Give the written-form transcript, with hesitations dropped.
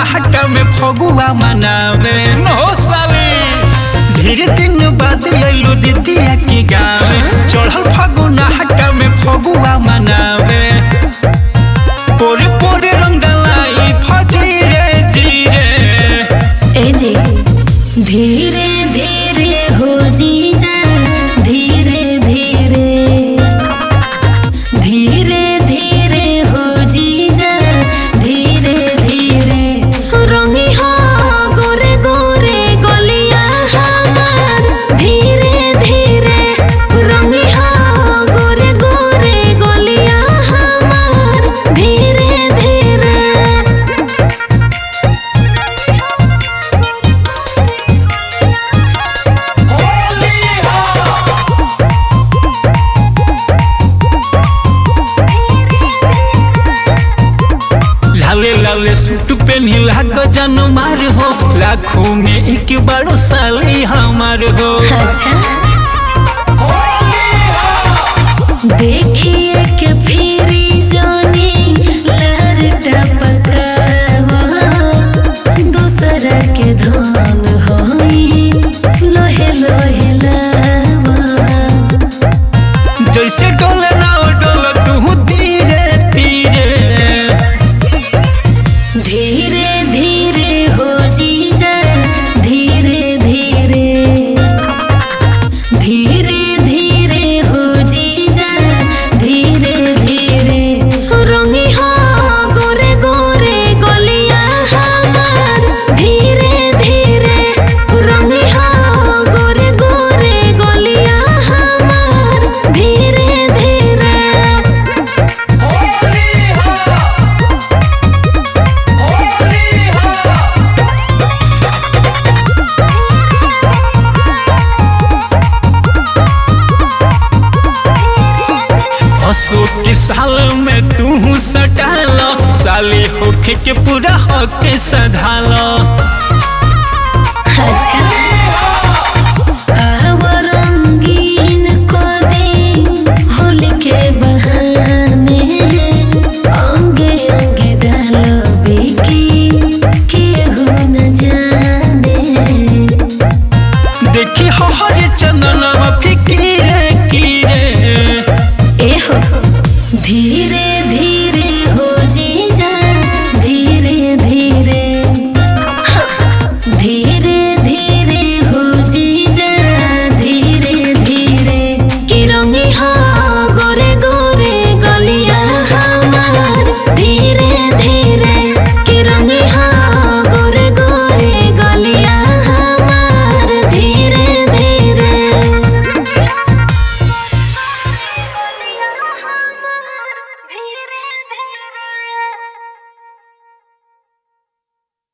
हटा में फगुआ मनावे नो साली धीरे दिन बाद आइलू दीदिया की गावे चढ़ल फगुआ हटा में फगुआ मनावे पोरे पोरे रंग डलाई फजीरे जीरे ए जी धीरे धीरे हो जीजा धीरे धीरे धीरे धीरे हो जीजा धीरे धीरे रंगी हो गोरे गोरे गलिया हमार धीरे धीरे रंगी हो गोरे गोरे गलिया हमार धीरे धीरे लाले लाले सूट पहनी लाग जन मार हो लाखों में एक बड़ो साली हमार हो अच्छा देखिए के फिरी जानी लहर टपकावा दूसरा के धन होई लोहे लोहे लावा जैसे डोले ना डोल तू धीरे धीरे धीरे धीरे हो जीजा धीरे धीरे धीरे धीरे हो जीजा धीरे धीरे रंगी हो गोरे गोरे गलिया हमार धीरे धीरे रंगी हो गोरे गोरे गलिया हमार धीरे धीरे अशोक के साल में तू सटालो साली होके के पूरा हक सधालो